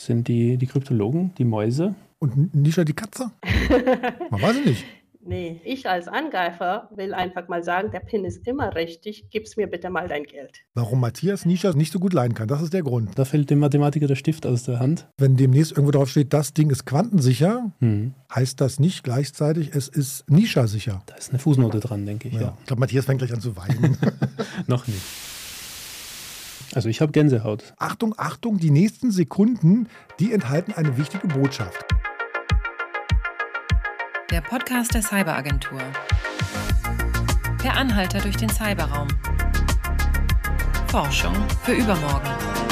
Sind die Kryptologen, die Mäuse? Und Nisha die Katze? Man weiß es nicht. Nee, ich als Angreifer will einfach mal sagen, der Pin ist immer richtig, gib's mir bitte mal dein Geld. Warum Matthias Nisha nicht so gut leiden kann, das ist der Grund. Da fällt dem Mathematiker der Stift aus der Hand. Wenn demnächst irgendwo drauf steht, das Ding ist quantensicher, heißt das nicht gleichzeitig, es ist Nisha-sicher. Da ist eine Fußnote dran, denke ich. Ja. Ich glaube, Matthias fängt gleich an zu weinen. Noch nicht. Also ich habe Gänsehaut. Achtung, Achtung, die nächsten Sekunden, die enthalten eine wichtige Botschaft. Der Podcast der Cyberagentur. Per Anhalter durch den Cyberraum. Forschung für übermorgen.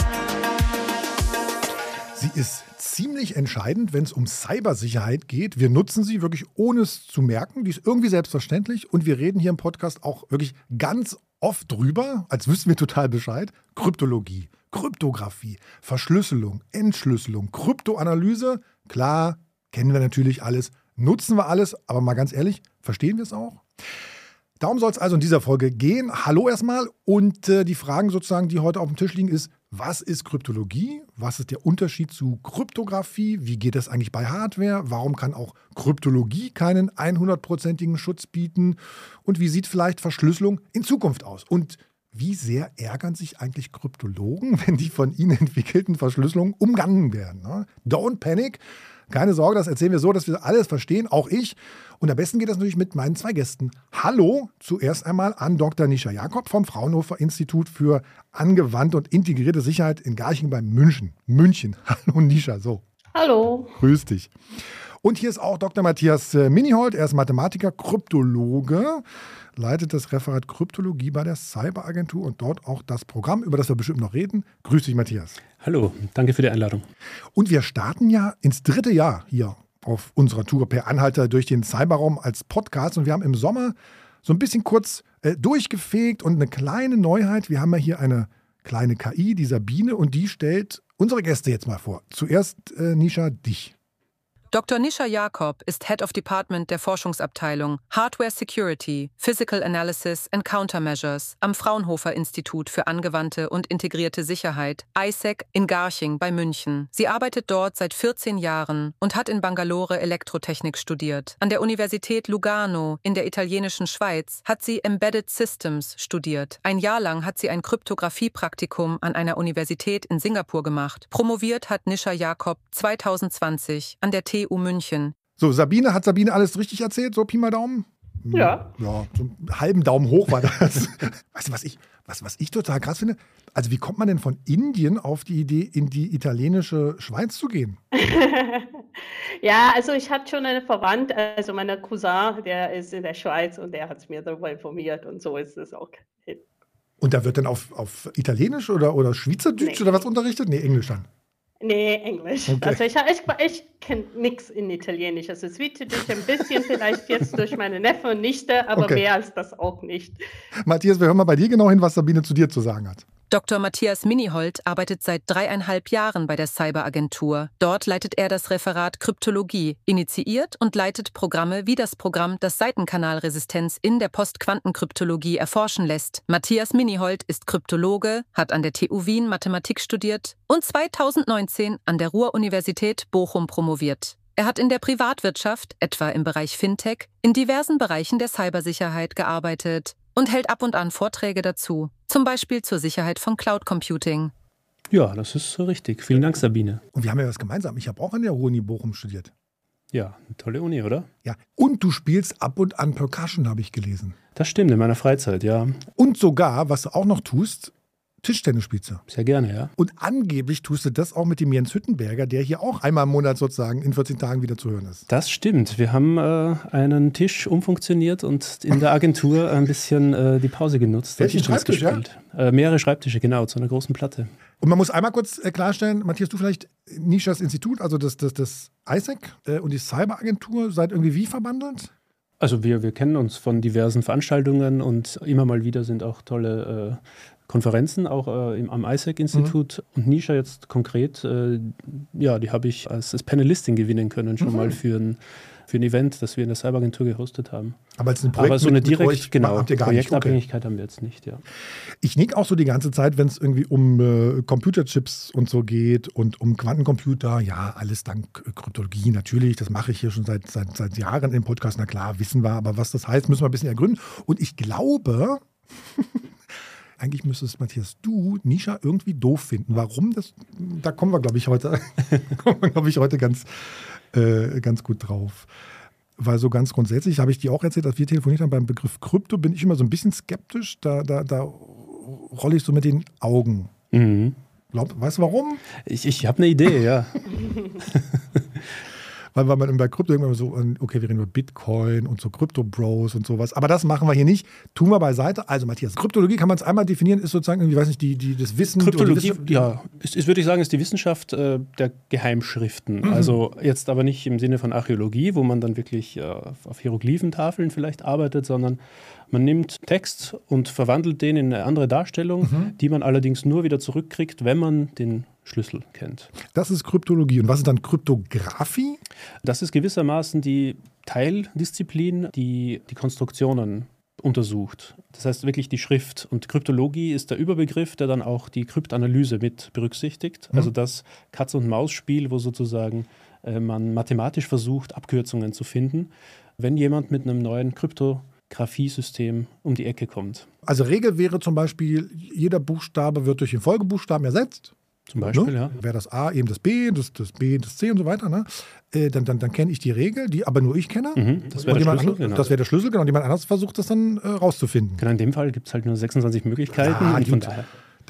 Sie ist ziemlich entscheidend, wenn es um Cybersicherheit geht. Wir nutzen sie wirklich ohne es zu merken. Die ist irgendwie selbstverständlich. Und wir reden hier im Podcast auch wirklich ganz oft drüber, als wüssten wir total Bescheid. Kryptologie, Kryptographie, Verschlüsselung, Entschlüsselung, Kryptoanalyse. Klar, kennen wir natürlich alles. Nutzen wir alles, aber mal ganz ehrlich, verstehen wir es auch? Darum soll es also in dieser Folge gehen. Hallo erstmal und die Fragen sozusagen, die heute auf dem Tisch liegen, ist, was ist Kryptologie? Was ist der Unterschied zu Kryptographie? Wie geht das eigentlich bei Hardware? Warum kann auch Kryptologie keinen 100%igen Schutz bieten? Und wie sieht vielleicht Verschlüsselung in Zukunft aus? Und wie sehr ärgern sich eigentlich Kryptologen, wenn die von ihnen entwickelten Verschlüsselungen umgangen werden? Ne? Don't panic. Keine Sorge, das erzählen wir so, dass wir alles verstehen, auch ich. Und am besten geht das natürlich mit meinen zwei Gästen. Hallo zuerst einmal an Dr. Nisha Jakob vom Fraunhofer Institut für angewandte und integrierte Sicherheit in Garching bei München. Hallo Nisha, so. Hallo. Grüß dich. Und hier ist auch Dr. Matthias Minihold, er ist Mathematiker, Kryptologe, leitet das Referat Kryptologie bei der Cyberagentur und dort auch das Programm, über das wir bestimmt noch reden. Grüß dich, Matthias. Hallo, danke für die Einladung. Und wir starten ja ins 3. Jahr hier auf unserer Tour per Anhalter durch den Cyberraum als Podcast. Und wir haben im Sommer so ein bisschen kurz durchgefegt und eine kleine Neuheit. Wir haben ja hier eine kleine KI, die Sabine, und die stellt unsere Gäste jetzt mal vor. Zuerst, Nisha, dich. Dr. Nisha Jakob ist Head of Department der Forschungsabteilung Hardware Security, Physical Analysis and Countermeasures am Fraunhofer Institut für angewandte und integrierte Sicherheit, ISEC, in Garching bei München. Sie arbeitet dort seit 14 Jahren und hat in Bangalore Elektrotechnik studiert. An der Universität Lugano in der italienischen Schweiz hat sie Embedded Systems studiert. Ein Jahr lang hat sie ein Kryptographie-Praktikum an einer Universität in Singapur gemacht. Promoviert hat Nisha Jakob 2020 an der TU München. So, hat Sabine alles richtig erzählt? So Pi mal Daumen? Ja. Ja, so einen halben Daumen hoch war das. Weißt du, was ich total krass finde? Also wie kommt man denn von Indien auf die Idee, in die italienische Schweiz zu gehen? Ja, also ich hatte schon eine Verwandte, also mein Cousin, der ist in der Schweiz und der hat mir darüber informiert und so ist es auch. Und da wird dann auf Italienisch oder Schweizerdeutsch oder was unterrichtet? Nee, Englisch dann. Nee, Englisch. Okay. Also ich kenne nichts in Italienisch. Also Schweizerdeutsch ein bisschen vielleicht jetzt durch meine Neffe und Nichte, aber mehr als das auch nicht. Matthias, wir hören mal bei dir genau hin, was Sabine zu dir zu sagen hat. Dr. Matthias Minihold arbeitet seit 3,5 Jahren bei der Cyberagentur. Dort leitet er das Referat Kryptologie, initiiert und leitet Programme wie das Programm, das Seitenkanalresistenz in der Postquantenkryptologie erforschen lässt. Matthias Minihold ist Kryptologe, hat an der TU Wien Mathematik studiert und 2019 an der Ruhr-Universität Bochum promoviert. Er hat in der Privatwirtschaft, etwa im Bereich Fintech, in diversen Bereichen der Cybersicherheit gearbeitet und hält ab und an Vorträge dazu, zum Beispiel zur Sicherheit von Cloud Computing. Ja, das ist richtig. Vielen Dank, Sabine. Und wir haben ja was gemeinsam. Ich habe auch an der Ruhr-Uni Bochum studiert. Ja, eine tolle Uni, oder? Ja, und du spielst ab und an Percussion, habe ich gelesen. Das stimmt, in meiner Freizeit, ja. Und sogar, was du auch noch tust, Tischtennis spielst du. Sehr gerne, ja. Und angeblich tust du das auch mit dem Jens Hüttenberger, der hier auch einmal im Monat sozusagen in 14 Tagen wieder zu hören ist. Das stimmt. Wir haben einen Tisch umfunktioniert und in der Agentur ein bisschen die Pause genutzt. Welchen Schreibtisch, gespielt. Ja? Mehrere Schreibtische, genau, zu einer großen Platte. Und man muss einmal kurz klarstellen, Matthias, du vielleicht Nishas Institut, also das ISEC und die Cyberagentur, seid irgendwie wie verbandelt? Also wir kennen uns von diversen Veranstaltungen und immer mal wieder sind auch tolle Konferenzen, auch am ISEC-Institut. Und Nisha jetzt konkret, die habe ich als Panelistin gewinnen können, schon mal für für ein Event, das wir in der Cyberagentur gehostet haben. Aber als ein Projekt so eine habt ihr gar Projektabhängigkeit haben wir jetzt nicht, ja. Ich nicke auch so die ganze Zeit, wenn es irgendwie um Computerchips und so geht und um Quantencomputer. Ja, alles dank Kryptologie natürlich. Das mache ich hier schon seit Jahren im Podcast. Na klar, wissen wir. Aber was das heißt, müssen wir ein bisschen ergründen. Und ich glaube, eigentlich müsste es, Matthias, du Nisha irgendwie doof finden. Warum? Da kommen wir, glaube ich, heute ganz gut drauf. Weil so ganz grundsätzlich, habe ich dir auch erzählt, dass wir telefoniert haben, beim Begriff Krypto bin ich immer so ein bisschen skeptisch. Da rolle ich so mit den Augen. Mhm. Weißt du warum? Ich habe eine Idee, ja. Weil man bei Krypto immer so, okay, wir reden über Bitcoin und so Krypto-Bros und sowas. Aber das machen wir hier nicht. Tun wir beiseite. Also Matthias, Kryptologie kann man es einmal definieren, ist sozusagen, irgendwie, weiß nicht, das Wissen. Kryptologie, ja, würde ich sagen, ist die Wissenschaft der Geheimschriften. Mhm. Also jetzt aber nicht im Sinne von Archäologie, wo man dann wirklich auf Hieroglyphentafeln vielleicht arbeitet, sondern man nimmt Text und verwandelt den in eine andere Darstellung, die man allerdings nur wieder zurückkriegt, wenn man den Schlüssel kennt. Das ist Kryptologie. Und was ist dann Kryptographie? Das ist gewissermaßen die Teildisziplin, die die Konstruktionen untersucht. Das heißt wirklich die Schrift. Und Kryptologie ist der Überbegriff, der dann auch die Kryptanalyse mit berücksichtigt. Also das Katz-und-Maus-Spiel, wo sozusagen man mathematisch versucht, Abkürzungen zu finden, wenn jemand mit einem neuen Kryptographie-System um die Ecke kommt. Also Regel wäre zum Beispiel, jeder Buchstabe wird durch den Folgebuchstaben ersetzt. Zum Beispiel, ja. Wäre das A eben das B, das B das C und so weiter. Ne? Dann kenne ich die Regel, die aber nur ich kenne. Das wäre der Schlüssel, genau. Das wäre der Schlüssel, genau. Und jemand anderes versucht das dann rauszufinden. Genau, in dem Fall gibt es halt nur 26 Möglichkeiten. Ja, von daher.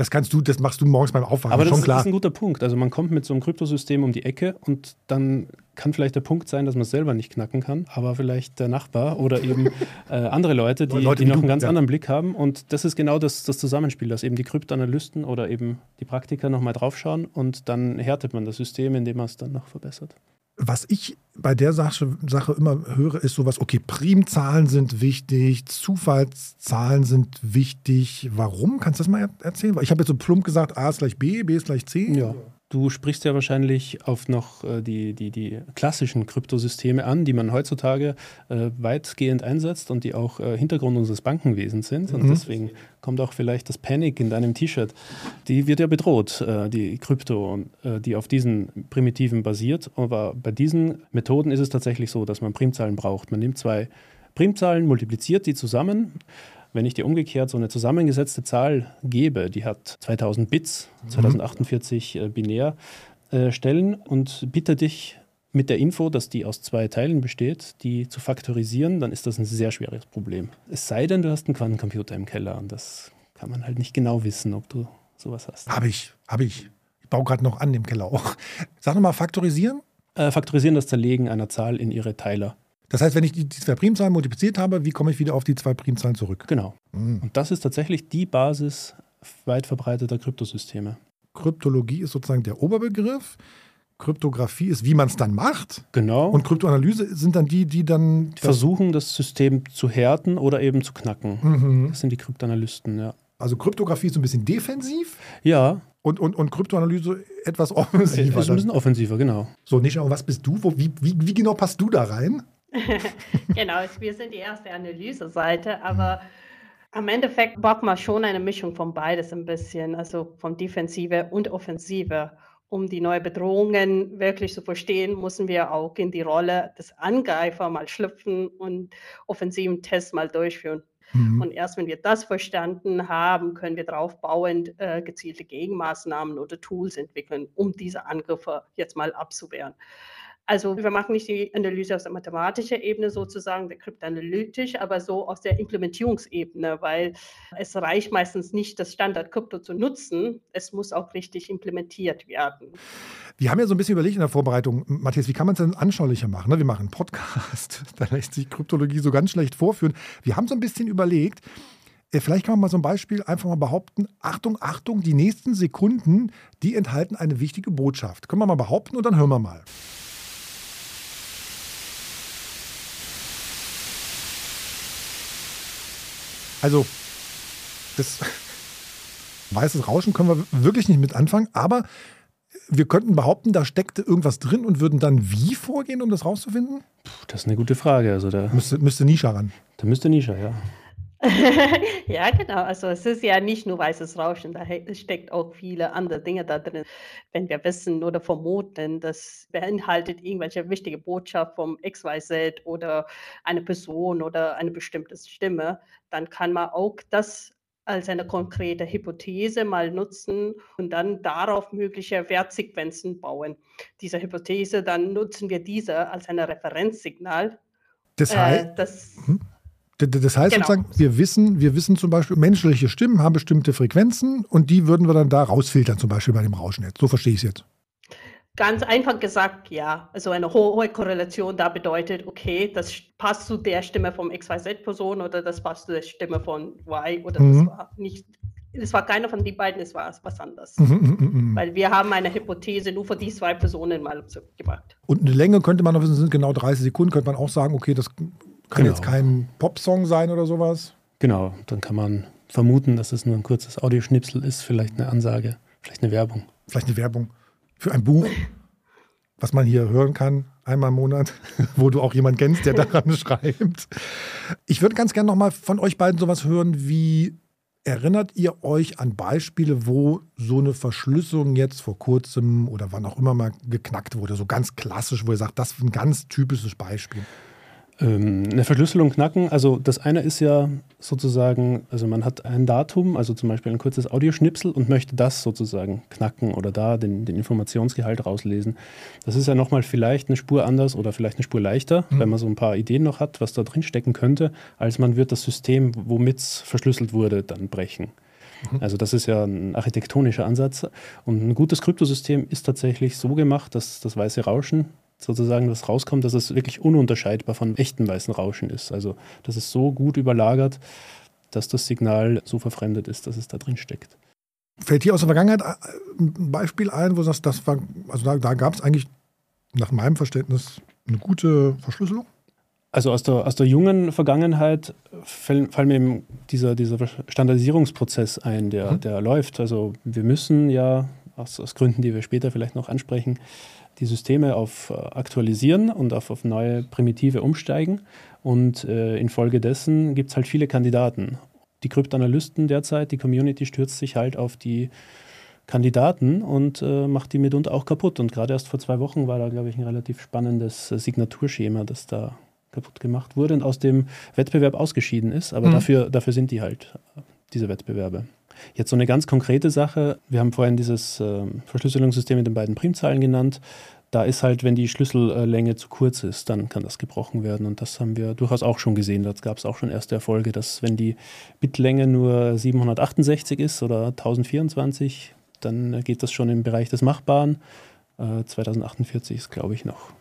Das machst du morgens beim Aufwachen. Aber das schon klar. ist ein guter Punkt. Also man kommt mit so einem Kryptosystem um die Ecke und dann kann vielleicht der Punkt sein, dass man es selber nicht knacken kann, aber vielleicht der Nachbar oder eben andere Leute, die noch einen ganz anderen Blick haben. Und das ist genau das Zusammenspiel, dass eben die Kryptoanalysten oder eben die Praktiker nochmal draufschauen und dann härtet man das System, indem man es dann noch verbessert. Was ich bei der Sache immer höre, ist sowas, okay, Primzahlen sind wichtig, Zufallszahlen sind wichtig. Warum? Kannst du das mal erzählen? Weil ich habe jetzt so plump gesagt, A ist gleich B, B ist gleich C. Ja. Du sprichst ja wahrscheinlich auf noch die klassischen Kryptosysteme an, die man heutzutage weitgehend einsetzt und die auch Hintergrund unseres Bankenwesens sind. Und deswegen kommt auch vielleicht das Panic in deinem T-Shirt. Die wird ja bedroht, die Krypto, die auf diesen Primitiven basiert. Aber bei diesen Methoden ist es tatsächlich so, dass man Primzahlen braucht. Man nimmt zwei Primzahlen, multipliziert die zusammen. Wenn ich dir umgekehrt so eine zusammengesetzte Zahl gebe, die hat 2000 Bits, 2048 Binärstellen und bitte dich mit der Info, dass die aus 2 Teilen besteht, die zu faktorisieren, dann ist das ein sehr schweres Problem. Es sei denn, du hast einen Quantencomputer im Keller und das kann man halt nicht genau wissen, ob du sowas hast. Habe ich. Ich baue gerade noch an im Keller auch. Sag nochmal, faktorisieren? Faktorisieren, das Zerlegen einer Zahl in ihre Teiler. Das heißt, wenn ich die 2 Primzahlen multipliziert habe, wie komme ich wieder auf die 2 Primzahlen zurück? Genau. Und das ist tatsächlich die Basis weit verbreiteter Kryptosysteme. Kryptologie ist sozusagen der Oberbegriff. Kryptographie ist, wie man es dann macht. Genau. Und Kryptoanalyse sind dann die dann versuchen, das System zu härten oder eben zu knacken. Das sind die Kryptoanalysten, ja. Also Kryptographie ist so ein bisschen defensiv. Ja. Und Kryptoanalyse etwas offensiver. Ist ein bisschen offensiver, genau. So, Nisha, was bist du? Wie genau passt du da rein? Genau, wir sind die erste Analyseseite, aber am Endeffekt braucht man schon eine Mischung von beides ein bisschen, also von Defensive und Offensive. Um die neuen Bedrohungen wirklich zu verstehen, müssen wir auch in die Rolle des Angreifers mal schlüpfen und offensiven Tests mal durchführen. Und erst wenn wir das verstanden haben, können wir darauf bauend gezielte Gegenmaßnahmen oder Tools entwickeln, um diese Angriffe jetzt mal abzuwehren. Also wir machen nicht die Analyse aus der mathematischen Ebene sozusagen, der kryptanalytisch, aber so aus der Implementierungsebene, weil es reicht meistens nicht, das Standard-Krypto zu nutzen, es muss auch richtig implementiert werden. Wir haben ja so ein bisschen überlegt in der Vorbereitung, Matthias, wie kann man es denn anschaulicher machen? Wir machen einen Podcast, da lässt sich Kryptologie so ganz schlecht vorführen. Wir haben so ein bisschen überlegt, vielleicht kann man mal so ein Beispiel einfach mal behaupten, Achtung, Achtung, die nächsten Sekunden, die enthalten eine wichtige Botschaft. Können wir mal behaupten und dann hören wir mal. Also, das weißes Rauschen können wir wirklich nicht mit anfangen, aber wir könnten behaupten, da steckte irgendwas drin und würden dann wie vorgehen, um das rauszufinden? Das ist eine gute Frage. Also müsste Nisha ran. Da müsste Nisha, ja. Ja, genau. Also es ist ja nicht nur weißes Rauschen, da steckt auch viele andere Dinge da drin. Wenn wir wissen oder vermuten, das beinhaltet irgendwelche wichtige Botschaft vom XYZ oder eine Person oder eine bestimmte Stimme, dann kann man auch das als eine konkrete Hypothese mal nutzen und dann darauf mögliche Wertsequenzen bauen. Diese Hypothese, dann nutzen wir diese als ein Referenzsignal. Das heißt, Das heißt genau. sozusagen, wir wissen zum Beispiel, menschliche Stimmen haben bestimmte Frequenzen und die würden wir dann da rausfiltern, zum Beispiel bei dem Rauschen jetzt. So verstehe ich es jetzt. Ganz einfach gesagt, ja. Also eine hohe Korrelation da bedeutet, okay, das passt zu der Stimme vom XYZ-Person oder das passt zu der Stimme von Y oder das war nicht, es war keiner von den beiden, es war was anderes. Weil wir haben eine Hypothese nur für die zwei Personen mal gemacht. Und eine Länge könnte man noch wissen, sind genau 30 Sekunden, könnte man auch sagen, okay, das kann jetzt kein Popsong sein oder sowas. Genau, dann kann man vermuten, dass es nur ein kurzes Audioschnipsel ist, vielleicht eine Ansage, vielleicht eine Werbung. Vielleicht eine Werbung für ein Buch, was man hier hören kann, einmal im Monat, wo du auch jemanden kennst, der daran schreibt. Ich würde ganz gerne nochmal von euch beiden sowas hören, wie erinnert ihr euch an Beispiele, wo so eine Verschlüsselung jetzt vor kurzem oder wann auch immer mal geknackt wurde, so ganz klassisch, wo ihr sagt, das ist ein ganz typisches Beispiel? Eine Verschlüsselung knacken, also das eine ist ja sozusagen, also man hat ein Datum, also zum Beispiel ein kurzes Audioschnipsel und möchte das sozusagen knacken oder da den Informationsgehalt rauslesen. Das ist ja nochmal vielleicht eine Spur anders oder vielleicht eine Spur leichter, wenn man so ein paar Ideen noch hat, was da drin stecken könnte, als man wird das System, womit es verschlüsselt wurde, dann brechen. Also das ist ja ein architektonischer Ansatz und ein gutes Kryptosystem ist tatsächlich so gemacht, dass das weiße Rauschen sozusagen, was rauskommt, dass es wirklich ununterscheidbar von echtem weißen Rauschen ist. Also das ist so gut überlagert, dass das Signal so verfremdet ist, dass es da drin steckt. Fällt dir aus der Vergangenheit ein Beispiel ein, wo du sagst, das war, also da gab es eigentlich nach meinem Verständnis eine gute Verschlüsselung? Also aus der jungen Vergangenheit fallen mir eben dieser Standardisierungsprozess ein, der läuft. Also wir müssen ja, aus Gründen, die wir später vielleicht noch ansprechen, die Systeme auf aktualisieren und auf neue Primitive umsteigen. Und infolgedessen gibt es halt viele Kandidaten. Die Kryptanalysten derzeit, die Community stürzt sich halt auf die Kandidaten und macht die mitunter auch kaputt. Und gerade erst vor 2 Wochen war da, glaube ich, ein relativ spannendes Signaturschema, das da kaputt gemacht wurde und aus dem Wettbewerb ausgeschieden ist. Aber dafür sind die halt, diese Wettbewerbe. Jetzt so eine ganz konkrete Sache. Wir haben vorhin dieses Verschlüsselungssystem mit den beiden Primzahlen genannt. Da ist halt, wenn die Schlüssellänge zu kurz ist, dann kann das gebrochen werden. Und das haben wir durchaus auch schon gesehen. Da gab es auch schon erste Erfolge, dass wenn die Bitlänge nur 768 ist oder 1024, dann geht das schon im Bereich des Machbaren. 2048 ist, glaube ich, noch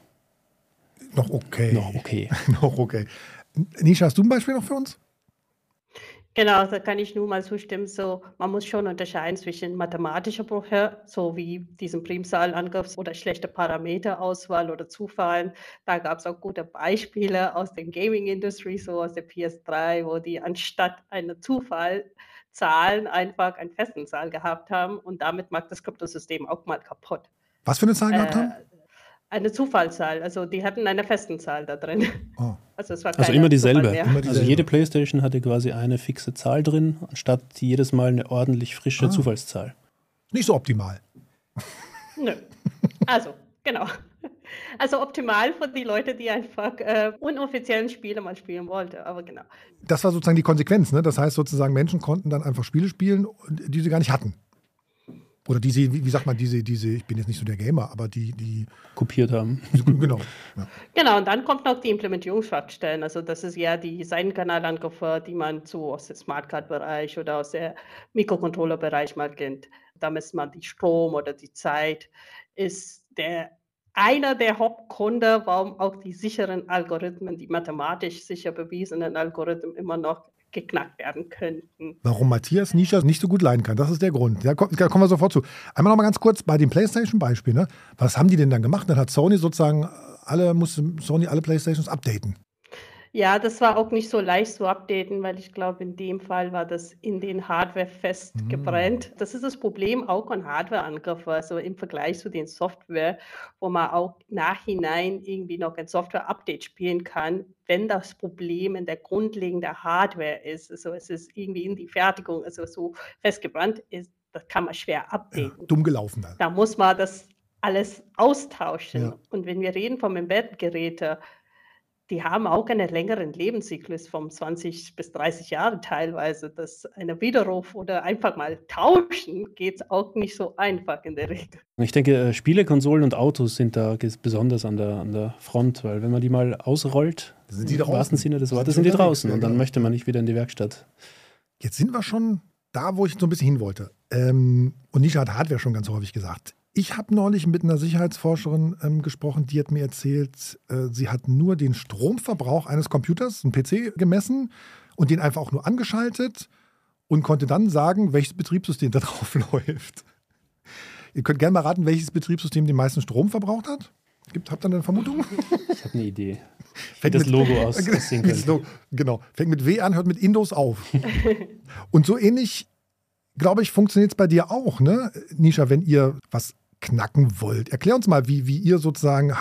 okay. Noch okay. Nisha, hast du ein Beispiel noch für uns? Genau, da kann ich nur mal zustimmen. So, man muss schon unterscheiden zwischen mathematischer Brüche, so wie diesen Primzahlangriff oder schlechte Parameterauswahl oder Zufall. Da gab es auch gute Beispiele aus der Gaming-Industrie, so aus der PS3, wo die anstatt einer Zufallzahlen einfach einen festen Zahl gehabt haben und damit macht das Kryptosystem auch mal kaputt. Was für eine Zahl gehabt haben? Eine Zufallszahl, also die hatten eine festen Zahl da drin. Oh. Also es war also immer dieselbe. Also jede PlayStation hatte quasi eine fixe Zahl drin, anstatt jedes Mal eine ordentlich frische Zufallszahl. Nicht so optimal. Nö. Also, genau. Also optimal für die Leute, die einfach unoffiziellen Spiele mal spielen wollten, aber genau. Das war sozusagen die Konsequenz, ne? Das heißt sozusagen, Menschen konnten dann einfach Spiele spielen, die sie gar nicht hatten. Oder die sie, wie sagt man, diese, ich bin jetzt nicht so der Gamer, aber die kopiert haben. Genau. Ja. Genau, und dann kommt noch die Implementierungsschwachstellen. Also das ist ja die Seitenkanalangriffe, die man so aus dem Smartcard-Bereich oder aus dem Mikrocontroller-Bereich mal kennt. Da misst man die Strom oder die Zeit. Ist einer der Hauptgründe, warum auch die sicheren Algorithmen, die mathematisch sicher bewiesenen Algorithmen immer noch geknackt werden könnten. Warum Matthias Nisha nicht so gut leiden kann, das ist der Grund. Da kommen wir sofort zu. Einmal noch mal ganz kurz bei dem PlayStation-Beispiel. Ne? Was haben die denn dann gemacht? Dann hat Sony sozusagen musste Sony alle PlayStations updaten. Ja, das war auch nicht so leicht zu updaten, weil ich glaube, in dem Fall war das in den Hardware festgebrannt. Das ist das Problem auch an Hardwareangriffen, also im Vergleich zu den Software, wo man auch nachhinein irgendwie noch ein Software-Update spielen kann, wenn das Problem in der grundlegenden Hardware ist. Also es ist irgendwie in die Fertigung, also so festgebrannt ist, das kann man schwer Ja, updaten. dumm gelaufen dann. Da muss man das alles austauschen. Ja. Und wenn wir reden von Embedded-Geräten, die haben auch einen längeren Lebenszyklus von 20 bis 30 Jahren teilweise. Das eine Widerruf oder einfach mal tauschen geht auch nicht so einfach in der Regel. Ich denke, Spiele, Konsolen und Autos sind da besonders an der Front, weil wenn man die mal ausrollt, Sind die im draußen? wahrsten Sinne des Wortes, Sind sind die die unterwegs, draußen ja, und dann genau. möchte man nicht wieder in die Werkstatt. Jetzt sind wir schon da, wo ich so ein bisschen hin wollte. Und Nisha hat Hardware schon ganz häufig gesagt. Ich habe neulich mit einer Sicherheitsforscherin gesprochen, die hat mir erzählt, sie hat nur den Stromverbrauch eines Computers, einen PC, gemessen und den einfach auch nur angeschaltet und konnte dann sagen, welches Betriebssystem da drauf läuft. Ihr könnt gerne mal raten, welches Betriebssystem den meisten Strom verbraucht hat. Habt ihr eine Vermutung? Ich habe eine Idee. Wie Fängt das mit- Logo aussehen Wie das könnte. Logo- Genau. Fängt mit W an, hört mit Windows auf. Und so ähnlich, glaube ich, funktioniert es bei dir auch, ne? Nisha, wenn ihr was knacken wollt. Erklär uns mal, wie ihr sozusagen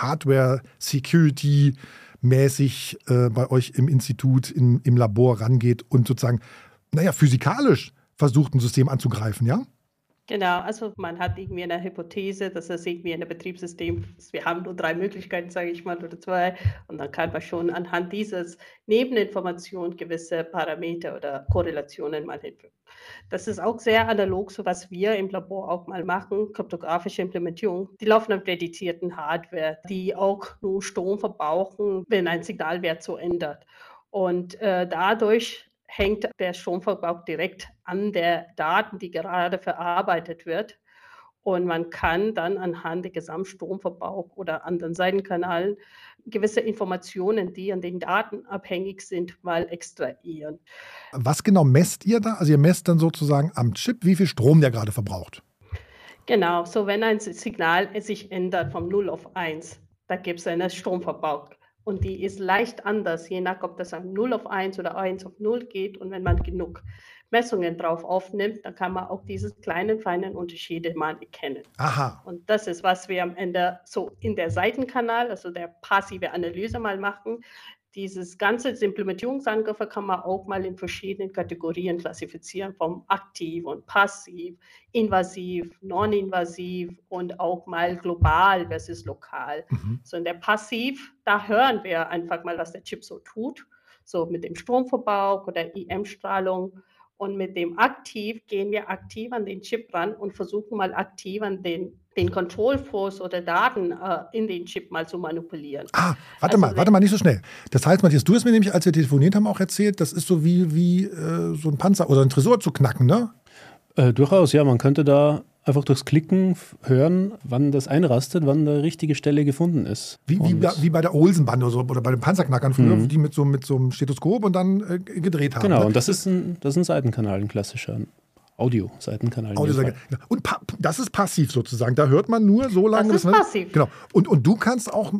Hardware-Security-mäßig bei euch im Institut, im Labor rangeht und sozusagen, physikalisch versucht, ein System anzugreifen, ja? Genau, also man hat irgendwie eine Hypothese, dass es irgendwie ein Betriebssystem ist. Wir haben nur 3 Möglichkeiten, sage ich mal, oder 2. Und dann kann man schon anhand dieses Nebeninformation gewisse Parameter oder Korrelationen mal hinfügen. Das ist auch sehr analog, so was wir im Labor auch mal machen, kryptografische Implementierung. Die laufen auf dedizierten Hardware, die auch nur Strom verbrauchen, wenn ein Signalwert so ändert. Und dadurch hängt der Stromverbrauch direkt an der Daten, die gerade verarbeitet wird. Und man kann dann anhand des Gesamtstromverbrauchs oder an den Seitenkanälen gewisse Informationen, die an den Daten abhängig sind, mal extrahieren. Was genau messt ihr da? Also ihr messt dann sozusagen am Chip, wie viel Strom der gerade verbraucht. Genau, so wenn ein Signal sich ändert vom 0 auf 1, da gibt es einen Stromverbrauch. Und die ist leicht anders, je nach, ob das von 0 auf 1 oder 1 auf 0 geht. Und wenn man genug Messungen drauf aufnimmt, dann kann man auch diese kleinen, feinen Unterschiede mal erkennen. Aha. Und das ist, was wir am Ende so in der Seitenkanal, also der passive Analyse mal machen. Dieses ganze Implementierungsangriffe kann man auch mal in verschiedenen Kategorien klassifizieren, vom aktiv und passiv, invasiv, non-invasiv und auch mal global versus lokal. So in der Passiv, da hören wir einfach mal, was der Chip so tut, so mit dem Stromverbrauch oder IM-Strahlung. Und mit dem Aktiv gehen wir aktiv an den Chip ran und versuchen mal aktiv an den Control Flows oder Daten in den Chip mal zu manipulieren. Warte mal, nicht so schnell. Das heißt, Matthias, du hast mir nämlich, als wir telefoniert haben, auch erzählt, das ist so wie so ein Panzer oder ein Tresor zu knacken, ne? Durchaus, ja. Man könnte da einfach durchs Klicken hören, wann das einrastet, wann die richtige Stelle gefunden ist. Wie bei der Olsenbande oder bei den Panzerknackern früher, die mit so einem Stethoskop und dann gedreht haben. Genau, ne? und das ist ein Seitenkanal, ein klassischer Audio-Seitenkanal. Und das ist passiv sozusagen. Da hört man nur so lange. Das ist passiv. Genau. Und du kannst auch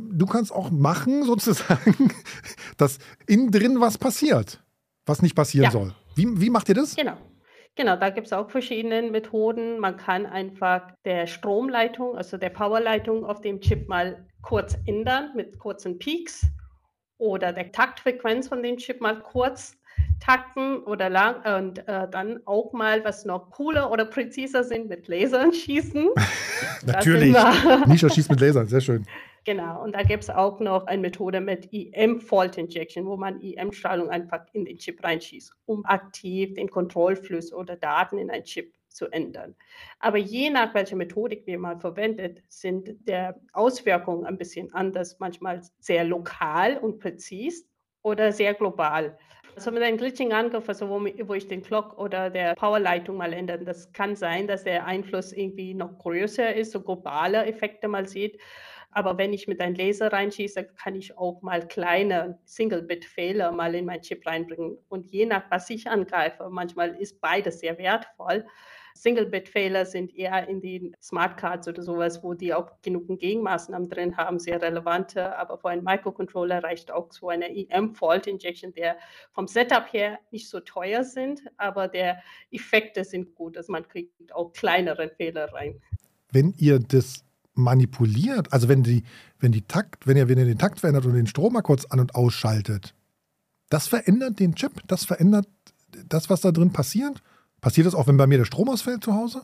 machen sozusagen, dass innen drin was passiert, was nicht passieren soll. Wie macht ihr das? Genau, da gibt es auch verschiedene Methoden. Man kann einfach der Stromleitung, also der Powerleitung auf dem Chip mal kurz ändern mit kurzen Peaks oder der Taktfrequenz von dem Chip mal kurz takten oder lang und dann auch mal, was noch cooler oder präziser sind, mit Lasern schießen. Natürlich. Nisha schießt mit Lasern, sehr schön. Genau, und da gibt es auch noch eine Methode mit EM-Fault Injection, wo man EM-Strahlung einfach in den Chip reinschießt, um aktiv den Kontrollfluss oder Daten in einen Chip zu ändern. Aber je nach welcher Methodik wir mal verwendet, sind der Auswirkungen ein bisschen anders, manchmal sehr lokal und präzis oder sehr global. Also mit einem Glitching-Angriff, also wo ich den Clock oder der Powerleitung mal ändere, das kann sein, dass der Einfluss irgendwie noch größer ist, so globale Effekte mal sieht. Aber wenn ich mit einem Laser reinschieße, kann ich auch mal kleine Single-Bit-Fehler mal in mein Chip reinbringen. Und je nach, was ich angreife, manchmal ist beides sehr wertvoll. Single-Bit-Fehler sind eher in den Smart Cards oder sowas, wo die auch genug Gegenmaßnahmen drin haben, sehr relevante. Aber für einen Microcontroller reicht auch so eine EM-Fault-Injection, der vom Setup her nicht so teuer sind, aber der Effekte sind gut, also man kriegt auch kleinere Fehler rein. Wenn ihr das manipuliert, also wenn ihr den Takt verändert und den Strom mal kurz an- und ausschaltet, das verändert den Chip, das verändert das, was da drin passiert? Passiert das auch, wenn bei mir der Strom ausfällt zu Hause?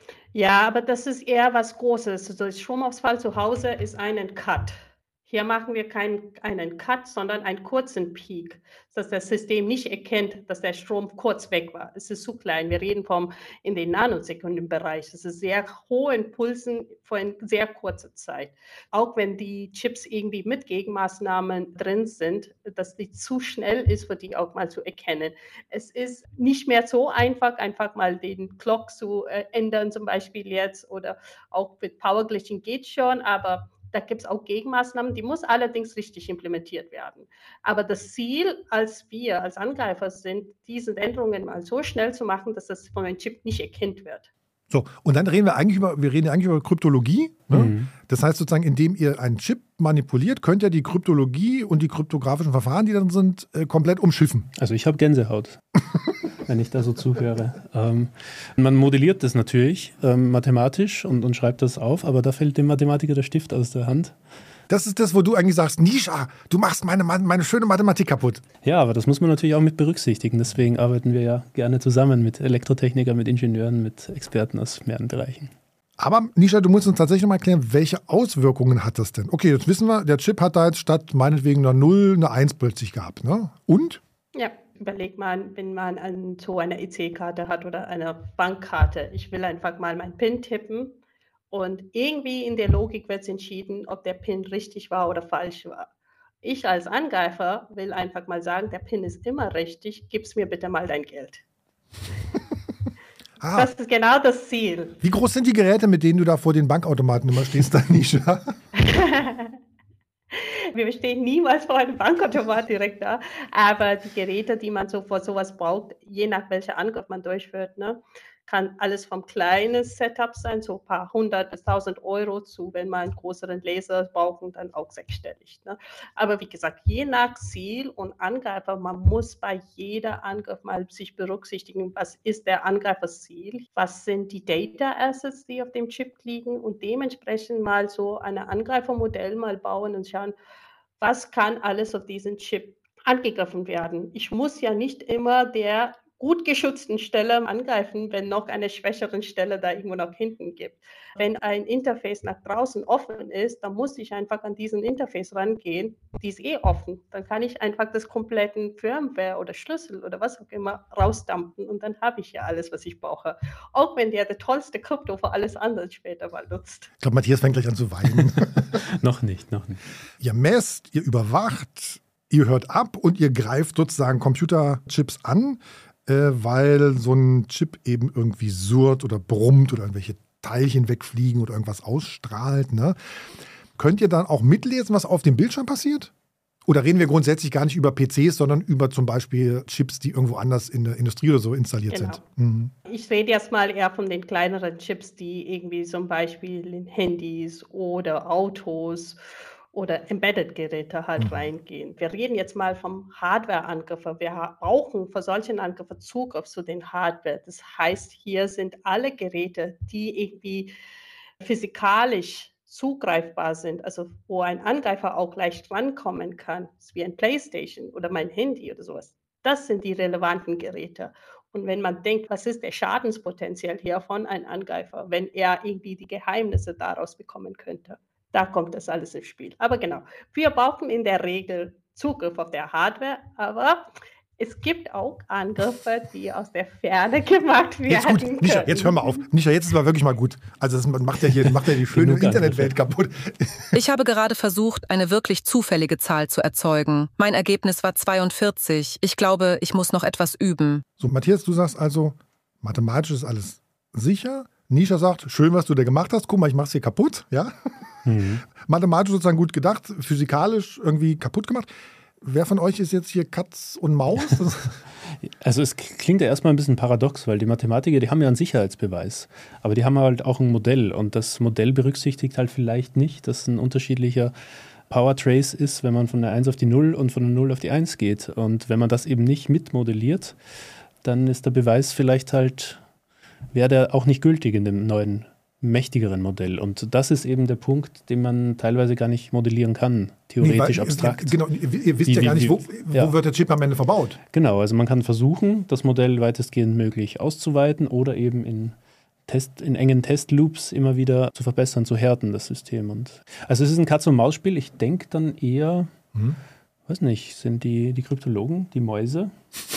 Ja, aber das ist eher was Großes. Also der Stromausfall zu Hause ist einen Cut. Hier machen wir einen Cut, sondern einen kurzen Peak, dass das System nicht erkennt, dass der Strom kurz weg war. Es ist zu klein. Wir reden in den Nanosekundenbereich. Es ist sehr hohen Pulsen für eine sehr kurze Zeit. Auch wenn die Chips irgendwie mit Gegenmaßnahmen drin sind, dass die zu schnell ist, für die auch mal zu erkennen. Es ist nicht mehr so einfach mal den Clock zu ändern, zum Beispiel jetzt, oder auch mit Power Glitching geht schon, aber da gibt es auch Gegenmaßnahmen, die muss allerdings richtig implementiert werden. Aber das Ziel, als wir als Angreifer sind, diese Änderungen mal so schnell zu machen, dass das von einem Chip nicht erkannt wird. So, und dann reden wir eigentlich über Kryptologie. Ne? Mhm. Das heißt sozusagen, indem ihr einen Chip manipuliert, könnt ihr die Kryptologie und die kryptografischen Verfahren, die dann sind, komplett umschiffen. Also ich habe Gänsehaut, wenn ich da so zuhöre. Man modelliert das natürlich mathematisch und schreibt das auf, aber da fällt dem Mathematiker der Stift aus der Hand. Das ist das, wo du eigentlich sagst, Nisha, du machst meine schöne Mathematik kaputt. Ja, aber das muss man natürlich auch mit berücksichtigen. Deswegen arbeiten wir ja gerne zusammen mit Elektrotechnikern, mit Ingenieuren, mit Experten aus mehreren Bereichen. Aber Nisha, du musst uns tatsächlich noch mal erklären, welche Auswirkungen hat das denn? Okay, jetzt wissen wir, der Chip hat da jetzt statt meinetwegen einer 0 eine 1 plötzlich gehabt. Ne? Und? Ja, überleg mal, wenn man so eine EC-Karte hat oder eine Bankkarte. Ich will einfach mal meinen PIN tippen. Und irgendwie in der Logik wird es entschieden, ob der PIN richtig war oder falsch war. Ich als Angreifer will einfach mal sagen, der PIN ist immer richtig, gib's mir bitte mal dein Geld. Das ist genau das Ziel. Wie groß sind die Geräte, mit denen du da vor den Bankautomaten immer stehst, da, Nisha? Wir stehen niemals vor einem Bankautomat direkt da, aber die Geräte, die man so vor sowas braucht, je nach welcher Angriff man durchführt, ne, kann alles vom kleinen Setup sein, so ein paar 100 bis 1000 Euro zu, wenn man einen größeren Laser braucht, und dann auch sechsstellig. Ne? Aber wie gesagt, je nach Ziel und Angreifer, man muss bei jeder Angriff mal sich berücksichtigen, was ist der Angreiferziel, was sind die Data Assets, die auf dem Chip liegen, und dementsprechend mal so ein Angreifermodell mal bauen und schauen, was kann alles auf diesen Chip angegriffen werden. Ich muss ja nicht immer der gut geschützten Stelle angreifen, wenn noch eine schwächere Stelle da irgendwo nach hinten gibt. Wenn ein Interface nach draußen offen ist, dann muss ich einfach an diesen Interface rangehen. Die ist offen. Dann kann ich einfach das komplette Firmware oder Schlüssel oder was auch immer rausdumpen, und dann habe ich ja alles, was ich brauche. Auch wenn der tollste Krypto für alles andere später mal nutzt. Ich glaube, Matthias fängt gleich an zu weinen. Noch nicht. Ihr messt, ihr überwacht, ihr hört ab und ihr greift sozusagen Computerchips an, weil so ein Chip eben irgendwie surrt oder brummt oder irgendwelche Teilchen wegfliegen oder irgendwas ausstrahlt. Ne? Könnt ihr dann auch mitlesen, was auf dem Bildschirm passiert? Oder reden wir grundsätzlich gar nicht über PCs, sondern über zum Beispiel Chips, die irgendwo anders in der Industrie oder so installiert sind? Mhm. Ich rede jetzt mal eher von den kleineren Chips, die irgendwie zum Beispiel in Handys oder Autos oder Embedded-Geräte halt reingehen. Wir reden jetzt mal vom Hardware-Angriffe. Wir brauchen für solchen Angriffe Zugriff zu den Hardware. Das heißt, hier sind alle Geräte, die irgendwie physikalisch zugreifbar sind, also wo ein Angreifer auch leicht rankommen kann, wie ein PlayStation oder mein Handy oder sowas. Das sind die relevanten Geräte. Und wenn man denkt, was ist der Schadenspotenzial hier von einem Angreifer, wenn er irgendwie die Geheimnisse daraus bekommen könnte, da kommt das alles ins Spiel. Aber genau, wir brauchen in der Regel Zugriff auf der Hardware, aber es gibt auch Angriffe, die aus der Ferne gemacht werden. Jetzt gut, Nisha, jetzt hör mal auf. Nisha, jetzt ist aber wirklich mal gut. Also das macht ja die schöne Internetwelt kaputt. Ich habe gerade versucht, eine wirklich zufällige Zahl zu erzeugen. Mein Ergebnis war 42. Ich glaube, ich muss noch etwas üben. So, Matthias, du sagst also, mathematisch ist alles sicher. Nisha sagt, schön, was du da gemacht hast. Guck mal, ich mach's hier kaputt. Ja? Mhm. Mathematisch sozusagen gut gedacht, physikalisch irgendwie kaputt gemacht. wer von euch ist jetzt hier Katz und Maus? Also es klingt ja erstmal ein bisschen paradox, weil die Mathematiker, die haben ja einen Sicherheitsbeweis, aber die haben halt auch ein Modell und das Modell berücksichtigt halt vielleicht nicht, dass ein unterschiedlicher Power Trace ist, wenn man von der 1 auf die 0 und von der 0 auf die 1 geht. Und wenn man das eben nicht mitmodelliert, dann ist der Beweis vielleicht halt, wäre der auch nicht gültig in dem neuen, mächtigeren Modell. Und das ist eben der Punkt, den man teilweise gar nicht modellieren kann, theoretisch abstrakt. Genau, ihr wisst ja gar nicht, wo wird der Chip am Ende verbaut. Genau, also man kann versuchen, das Modell weitestgehend möglich auszuweiten oder eben in engen Testloops immer wieder zu verbessern, zu härten, das System. Und also es ist ein Katz-und-Maus-Spiel. Ich denke dann eher, weiß nicht, sind die Kryptologen die Mäuse?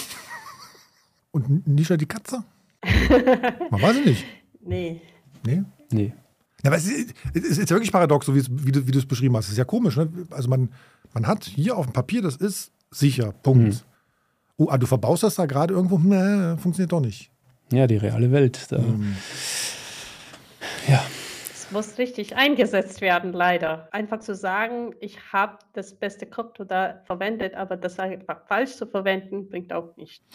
Und Nisha die Katze? Man weiß es nicht. Nee. Nee. Ja, aber es ist wirklich paradox, so wie du es beschrieben hast. Es ist ja komisch, ne? Also man hat hier auf dem Papier, das ist sicher, Punkt. Oh, du verbaust das da gerade irgendwo? Nee, funktioniert doch nicht. Ja, die reale Welt. Ja. Es muss richtig eingesetzt werden, leider. Einfach zu sagen, ich habe das beste Krypto da verwendet, aber das einfach falsch zu verwenden, bringt auch nichts.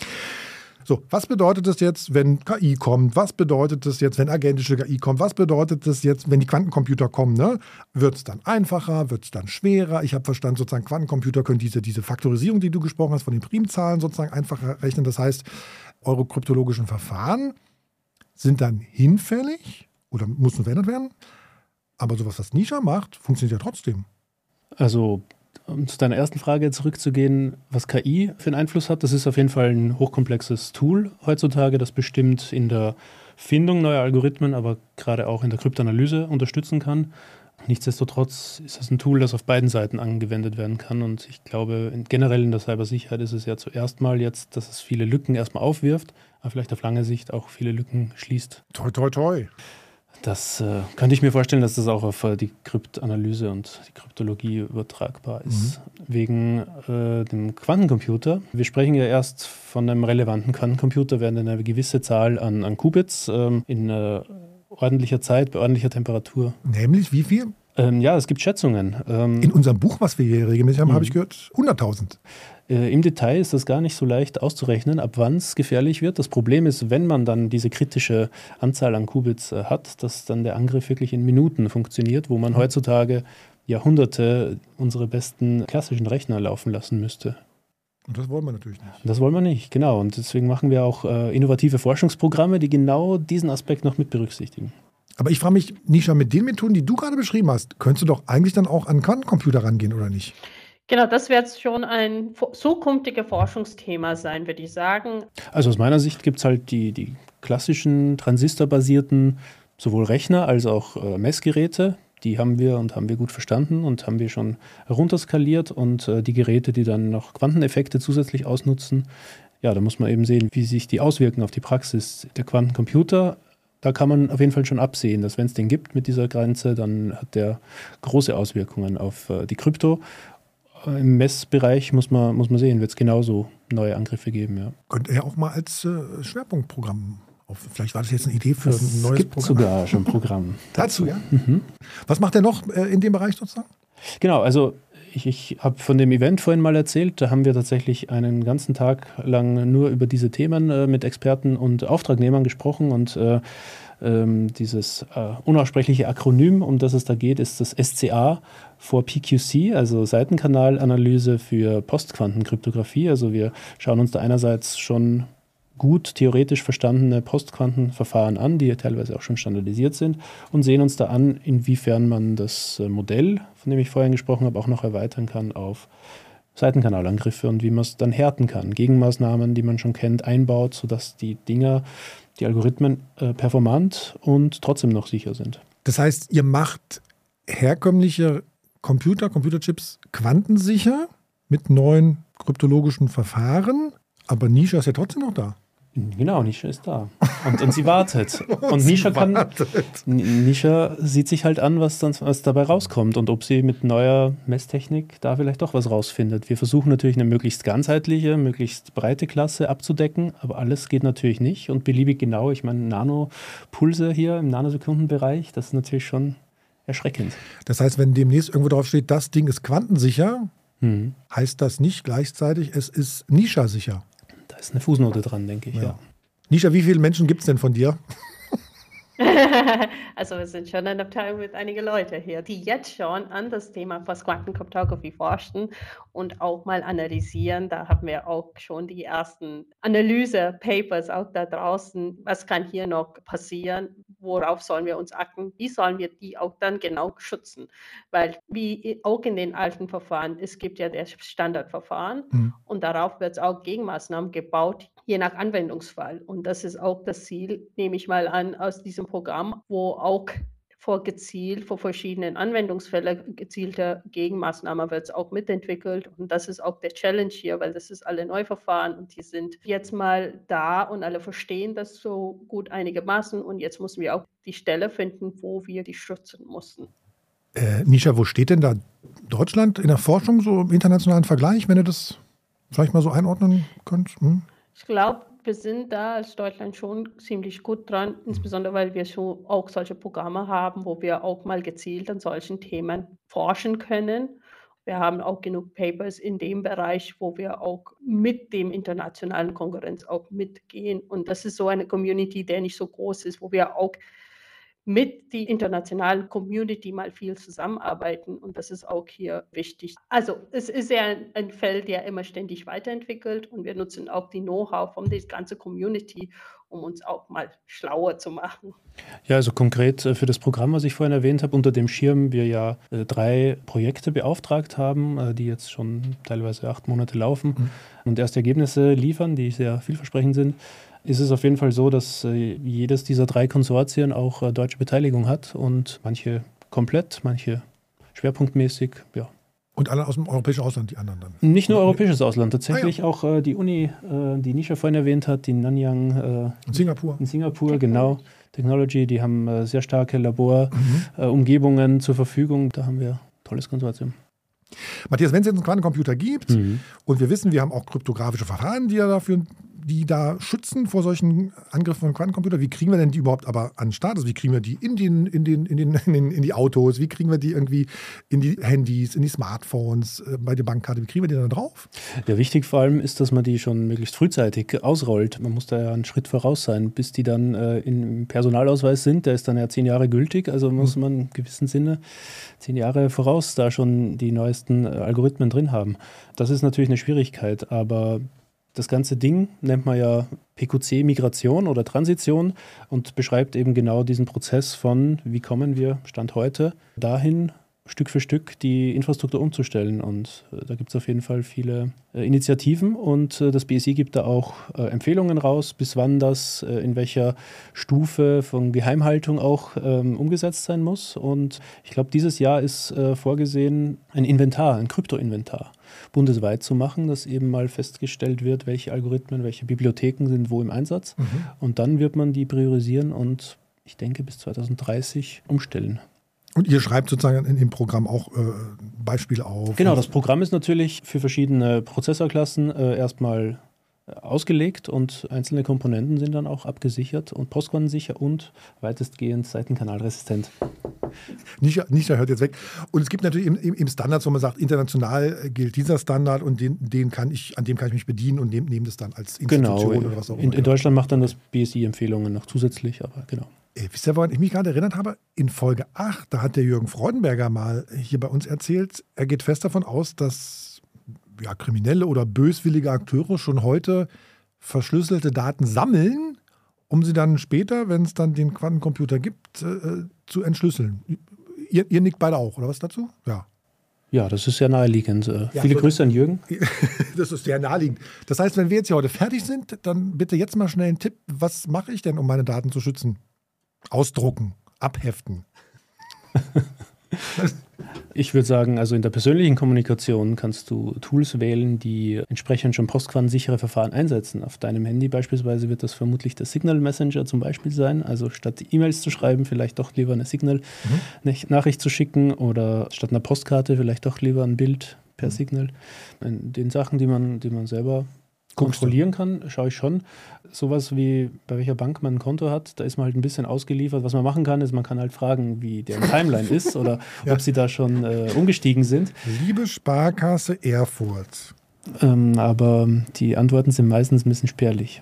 So, was bedeutet das jetzt, wenn KI kommt? Was bedeutet das jetzt, wenn agentische KI kommt? Was bedeutet das jetzt, wenn die Quantencomputer kommen? Ne? Wird es dann einfacher? Wird es dann schwerer? Ich habe verstanden, sozusagen Quantencomputer können diese Faktorisierung, die du gesprochen hast, von den Primzahlen sozusagen einfacher rechnen. Das heißt, eure kryptologischen Verfahren sind dann hinfällig oder müssen verändert werden. Aber sowas, was Nisha macht, funktioniert ja trotzdem. Also, um zu deiner ersten Frage zurückzugehen, was KI für einen Einfluss hat, das ist auf jeden Fall ein hochkomplexes Tool heutzutage, das bestimmt in der Findung neuer Algorithmen, aber gerade auch in der Kryptoanalyse unterstützen kann. Nichtsdestotrotz ist es ein Tool, das auf beiden Seiten angewendet werden kann und ich glaube, generell in der Cybersicherheit ist es ja zuerst mal jetzt, dass es viele Lücken erstmal aufwirft, aber vielleicht auf lange Sicht auch viele Lücken schließt. Toi, toi, toi. Das könnte ich mir vorstellen, dass das auch auf die Kryptanalyse und die Kryptologie übertragbar ist. Wegen dem Quantencomputer. Wir sprechen ja erst von einem relevanten Quantencomputer, während eine gewisse Zahl an Qubits in ordentlicher Zeit, bei ordentlicher Temperatur. Nämlich wie viel? Ja, es gibt Schätzungen. In unserem Buch, was wir hier regelmäßig haben, habe ich gehört, 100.000. Im Detail ist das gar nicht so leicht auszurechnen, ab wann es gefährlich wird. Das Problem ist, wenn man dann diese kritische Anzahl an Qubits hat, dass dann der Angriff wirklich in Minuten funktioniert, wo man heutzutage Jahrhunderte unsere besten klassischen Rechner laufen lassen müsste. Und das wollen wir natürlich nicht. Das wollen wir nicht, genau. Und deswegen machen wir auch innovative Forschungsprogramme, die genau diesen Aspekt noch mit berücksichtigen. Aber ich frage mich, Nisha, mit den Methoden, die du gerade beschrieben hast, könntest du doch eigentlich dann auch an Quantencomputer rangehen, oder nicht? Genau, das wird schon ein zukünftiges Forschungsthema sein, würde ich sagen. Also aus meiner Sicht gibt es halt die klassischen transistorbasierten sowohl Rechner als auch Messgeräte. Die haben wir gut verstanden und haben wir schon herunterskaliert. Und die Geräte, die dann noch Quanteneffekte zusätzlich ausnutzen, ja, da muss man eben sehen, wie sich die auswirken auf die Praxis. Der Quantencomputer, da kann man auf jeden Fall schon absehen, dass wenn es den gibt mit dieser Grenze, dann hat der große Auswirkungen auf die Krypto. Im Messbereich muss man sehen, wird es genauso neue Angriffe geben. Ja. Könnte er auch mal als Schwerpunktprogramm vielleicht war das jetzt eine Idee für ein neues Programm. Es gibt sogar schon ein Programm. Dazu, ja? Was macht er noch in dem Bereich sozusagen? Genau, also ich habe von dem Event vorhin mal erzählt, da haben wir tatsächlich einen ganzen Tag lang nur über diese Themen mit Experten und Auftragnehmern gesprochen und dieses unaussprechliche Akronym, um das es da geht, ist das SCA for PQC, also Seitenkanalanalyse für Postquantenkryptographie. Also wir schauen uns da einerseits schon gut theoretisch verstandene Postquantenverfahren an, die teilweise auch schon standardisiert sind und sehen uns da an, inwiefern man das Modell, von dem ich vorhin gesprochen habe, auch noch erweitern kann auf Seitenkanalangriffe und wie man es dann härten kann. Gegenmaßnahmen, die man schon kennt, einbaut, sodass die Algorithmen performant und trotzdem noch sicher sind. Das heißt, ihr macht herkömmliche Computerchips quantensicher mit neuen kryptologischen Verfahren, aber Nisha ist ja trotzdem noch da. Genau, Nisha ist da. Und sie wartet. Und Nisha sieht sich halt an, was dabei rauskommt und ob sie mit neuer Messtechnik da vielleicht doch was rausfindet. Wir versuchen natürlich eine möglichst ganzheitliche, möglichst breite Klasse abzudecken, aber alles geht natürlich nicht und beliebig genau. Ich meine, Nanopulse hier im Nanosekundenbereich, das ist natürlich schon erschreckend. Das heißt, wenn demnächst irgendwo drauf steht, das Ding ist quantensicher, Heißt das nicht gleichzeitig, es ist Nisha-sicher? Da ist eine Fußnote dran, denke ich, ja. Nisha, wie viele Menschen gibt es denn von dir? Also wir sind schon eine Abteilung mit einigen Leuten hier, die jetzt schon an das Thema Post-Quantum-Cryptography forschen und auch mal analysieren. Da haben wir auch schon die ersten Analyse-Papers auch da draußen. Was kann hier noch passieren? Worauf sollen wir uns achten? Wie sollen wir die auch dann genau schützen? Weil wie auch in den alten Verfahren, es gibt ja das Standardverfahren und darauf wird es auch Gegenmaßnahmen gebaut, je nach Anwendungsfall. Und das ist auch das Ziel, nehme ich mal an, aus diesem Programm, wo auch vor verschiedenen Anwendungsfällen gezielte Gegenmaßnahmen wird es auch mitentwickelt. Und das ist auch der Challenge hier, weil das ist alle Neuverfahren und die sind jetzt mal da und alle verstehen das so gut einigermaßen. Und jetzt müssen wir auch die Stelle finden, wo wir die schützen mussten. Nisha, wo steht denn da Deutschland in der Forschung so im internationalen Vergleich, wenn ihr das vielleicht mal so einordnen könnt? Ich glaube, wir sind da als Deutschland schon ziemlich gut dran, insbesondere weil wir schon auch solche Programme haben, wo wir auch mal gezielt an solchen Themen forschen können. Wir haben auch genug Papers in dem Bereich, wo wir auch mit dem internationalen Konkurrenz auch mitgehen. Und das ist so eine Community, die nicht so groß ist, wo wir auch mit der internationalen Community mal viel zusammenarbeiten und das ist auch hier wichtig. Also es ist ja ein Feld, der immer ständig weiterentwickelt und wir nutzen auch die Know-how von der ganzen Community, um uns auch mal schlauer zu machen. Ja, also konkret für das Programm, was ich vorhin erwähnt habe, unter dem Schirm wir ja 3 Projekte beauftragt haben, die jetzt schon teilweise 8 Monate laufen und erste Ergebnisse liefern, die sehr vielversprechend sind. Ist es auf jeden Fall so, dass jedes dieser 3 Konsortien auch deutsche Beteiligung hat und manche komplett, manche schwerpunktmäßig, ja. Und alle aus dem europäischen Ausland, die anderen dann? Nicht nur europäisches Ausland, tatsächlich auch die Uni, die Nisha vorhin erwähnt hat, die Nanyang in Singapur. In Singapur, genau. Technology, die haben sehr starke Laborumgebungen zur Verfügung. Da haben wir ein tolles Konsortium. Matthias, wenn es jetzt einen Quantencomputer gibt und wir wissen, wir haben auch kryptografische Verfahren, die da schützen vor solchen Angriffen von Quantencomputern. Wie kriegen wir denn die überhaupt aber an den Start? Also wie kriegen wir die in die Autos? Wie kriegen wir die irgendwie in die Handys, in die Smartphones, bei der Bankkarte? Wie kriegen wir die da drauf? Ja, wichtig vor allem ist, dass man die schon möglichst frühzeitig ausrollt. Man muss da ja einen Schritt voraus sein, bis die dann im Personalausweis sind. Der ist dann ja 10 Jahre gültig. Also muss man in gewissem Sinne 10 Jahre voraus da schon die neuesten Algorithmen drin haben. Das ist natürlich eine Schwierigkeit, aber das ganze Ding nennt man ja PQC-Migration oder Transition und beschreibt eben genau diesen Prozess von, wie kommen wir, Stand heute, dahin, Stück für Stück die Infrastruktur umzustellen. Und da gibt es auf jeden Fall viele Initiativen und das BSI gibt da auch Empfehlungen raus, bis wann das in welcher Stufe von Geheimhaltung auch umgesetzt sein muss. Und ich glaube, dieses Jahr ist vorgesehen, ein Kryptoinventar bundesweit zu machen, dass eben mal festgestellt wird, welche Algorithmen, welche Bibliotheken sind wo im Einsatz. Und dann wird man die priorisieren und ich denke bis 2030 umstellen. Und ihr schreibt sozusagen in dem Programm auch Beispiele auf? Genau, das Programm ist natürlich für verschiedene Prozessorklassen erstmal ausgelegt und einzelne Komponenten sind dann auch abgesichert und postquantensicher und weitestgehend seitenkanalresistent. Nisha hört jetzt weg. Und es gibt natürlich im Standard, wo man sagt, international gilt dieser Standard und an dem kann ich mich bedienen und nehme das dann als Institution oder was auch immer. In Deutschland macht dann das BSI Empfehlungen noch zusätzlich, aber genau. Wisst ihr, woran ich mich gerade erinnert habe? In Folge 8, da hat der Jürgen Freudenberger mal hier bei uns erzählt, er geht fest davon aus, dass kriminelle oder böswillige Akteure schon heute verschlüsselte Daten sammeln, um sie dann später, wenn es dann den Quantencomputer gibt, zu entschlüsseln. Ihr nickt beide auch, oder was dazu? Ja. Ja, das ist sehr naheliegend. Viele Grüße an Jürgen. Das ist sehr naheliegend. Das heißt, wenn wir jetzt hier heute fertig sind, dann bitte jetzt mal schnell einen Tipp. Was mache ich denn, um meine Daten zu schützen? Ausdrucken, abheften. Ich würde sagen, also in der persönlichen Kommunikation kannst du Tools wählen, die entsprechend schon postquantensichere Verfahren einsetzen. Auf deinem Handy beispielsweise wird das vermutlich der Signal Messenger zum Beispiel sein. Also statt E-Mails zu schreiben, vielleicht doch lieber eine Signal-Nachricht zu schicken oder statt einer Postkarte vielleicht doch lieber ein Bild per Signal. In den Sachen, die man selber kontrollieren kann, schaue ich schon. Sowas wie bei welcher Bank man ein Konto hat, da ist man halt ein bisschen ausgeliefert. Was man machen kann, ist, man kann halt fragen, wie deren Timeline ist oder ob sie da schon umgestiegen sind. Liebe Sparkasse Erfurt. Aber die Antworten sind meistens ein bisschen spärlich.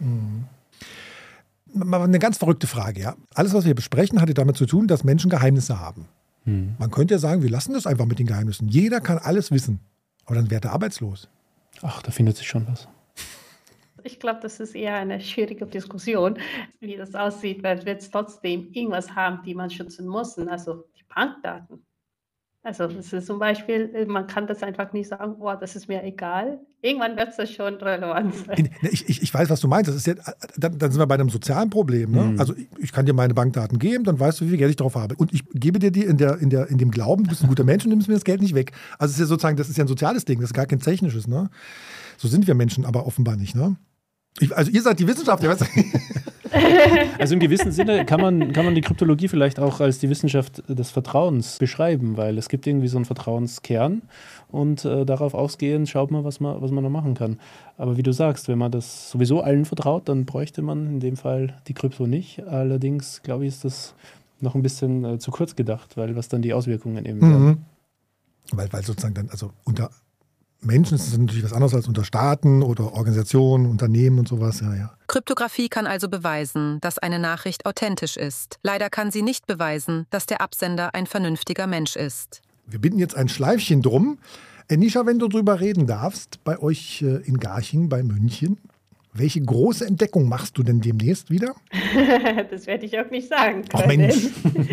Mal eine ganz verrückte Frage, ja. Alles, was wir besprechen, hat ja damit zu tun, dass Menschen Geheimnisse haben. Man könnte ja sagen, wir lassen das einfach mit den Geheimnissen. Jeder kann alles wissen. Aber dann wäre er arbeitslos. Ach, da findet sich schon was. Ich glaube, das ist eher eine schwierige Diskussion, wie das aussieht, weil wir jetzt trotzdem irgendwas haben, die man schützen muss. Also die Bankdaten. Also das ist zum Beispiel, man kann das einfach nicht sagen, oh, das ist mir egal. Irgendwann wird es schon relevant sein. Ich weiß, was du meinst. Das ist ja, dann sind wir bei einem sozialen Problem. Ne? Also ich kann dir meine Bankdaten geben, dann weißt du, wie viel Geld ich drauf habe. Und ich gebe dir die in dem Glauben, du bist ein guter Mensch und nimmst mir das Geld nicht weg. Also es ist ja sozusagen, das ist ja ein soziales Ding, das ist gar kein technisches. Ne? So sind wir Menschen aber offenbar nicht. Ne? Also ihr seid die Wissenschaftler, weißt du? Also im gewissen Sinne kann man die Kryptologie vielleicht auch als die Wissenschaft des Vertrauens beschreiben, weil es gibt irgendwie so einen Vertrauenskern und darauf ausgehend schaut man, was man noch machen kann. Aber wie du sagst, wenn man das sowieso allen vertraut, dann bräuchte man in dem Fall die Krypto nicht. Allerdings, glaube ich, ist das noch ein bisschen zu kurz gedacht, weil was dann die Auswirkungen eben werden. Weil sozusagen dann, also unter Menschen ist es natürlich was anderes als unter Staaten oder Organisationen, Unternehmen und sowas. Ja. Kryptographie kann also beweisen, dass eine Nachricht authentisch ist. Leider kann sie nicht beweisen, dass der Absender ein vernünftiger Mensch ist. Wir binden jetzt ein Schleifchen drum. Nisha, wenn du drüber reden darfst, bei euch in Garching, bei München, welche große Entdeckung machst du denn demnächst wieder? Das werde ich auch nicht sagen können. Ach Mensch.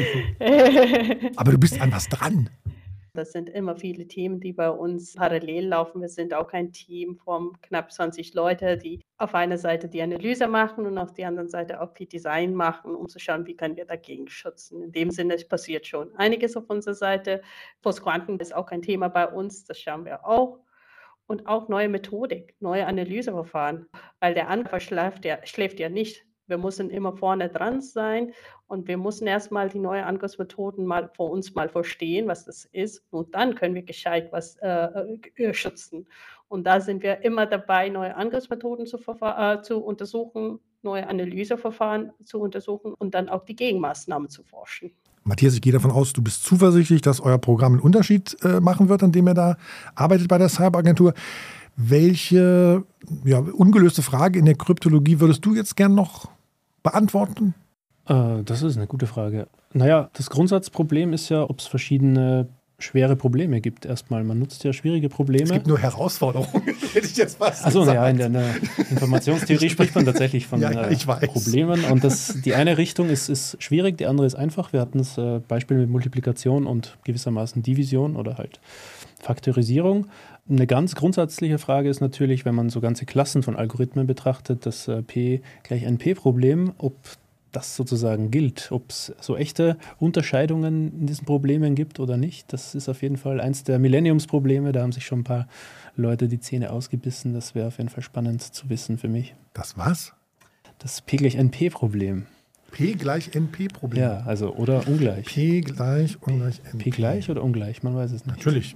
Aber du bist an was dran. Das sind immer viele Themen, die bei uns parallel laufen. Wir sind auch ein Team von knapp 20 Leuten, die auf einer Seite die Analyse machen und auf der anderen Seite auch die Design machen, um zu schauen, wie können wir dagegen schützen. In dem Sinne, es passiert schon einiges auf unserer Seite. Postquanten ist auch ein Thema bei uns, das schauen wir auch. Und auch neue Methodik, neue Analyseverfahren, weil der Angreifer schläft ja nicht. Wir müssen immer vorne dran sein und wir müssen erstmal die neuen Angriffsmethoden mal für uns mal verstehen, was das ist. Und dann können wir gescheit was schützen. Und da sind wir immer dabei, neue Angriffsmethoden zu untersuchen, neue Analyseverfahren zu untersuchen und dann auch die Gegenmaßnahmen zu forschen. Matthias, ich gehe davon aus, du bist zuversichtlich, dass euer Programm einen Unterschied machen wird, an dem ihr da arbeitet bei der Cyberagentur. Welche ungelöste Frage in der Kryptologie würdest du jetzt gern noch beantworten? Das ist eine gute Frage. Naja, das Grundsatzproblem ist ja, ob es verschiedene schwere Probleme gibt. Erstmal, man nutzt ja schwierige Probleme. Es gibt nur Herausforderungen, hätte ich jetzt fast gesagt. Achso, in der Informationstheorie spricht man tatsächlich von Problemen. Und die eine Richtung ist schwierig, die andere ist einfach. Wir hatten das Beispiel mit Multiplikation und gewissermaßen Division oder halt Faktorisierung. Eine ganz grundsätzliche Frage ist natürlich, wenn man so ganze Klassen von Algorithmen betrachtet, das P gleich NP-Problem, ob das sozusagen gilt, ob es so echte Unterscheidungen in diesen Problemen gibt oder nicht. Das ist auf jeden Fall eins der Millenniumsprobleme. Da haben sich schon ein paar Leute die Zähne ausgebissen. Das wäre auf jeden Fall spannend zu wissen für mich. Das was? Das P gleich NP-Problem. P gleich NP-Problem? Ja, also oder ungleich. P gleich ungleich NP. P gleich oder ungleich, man weiß es nicht. Natürlich.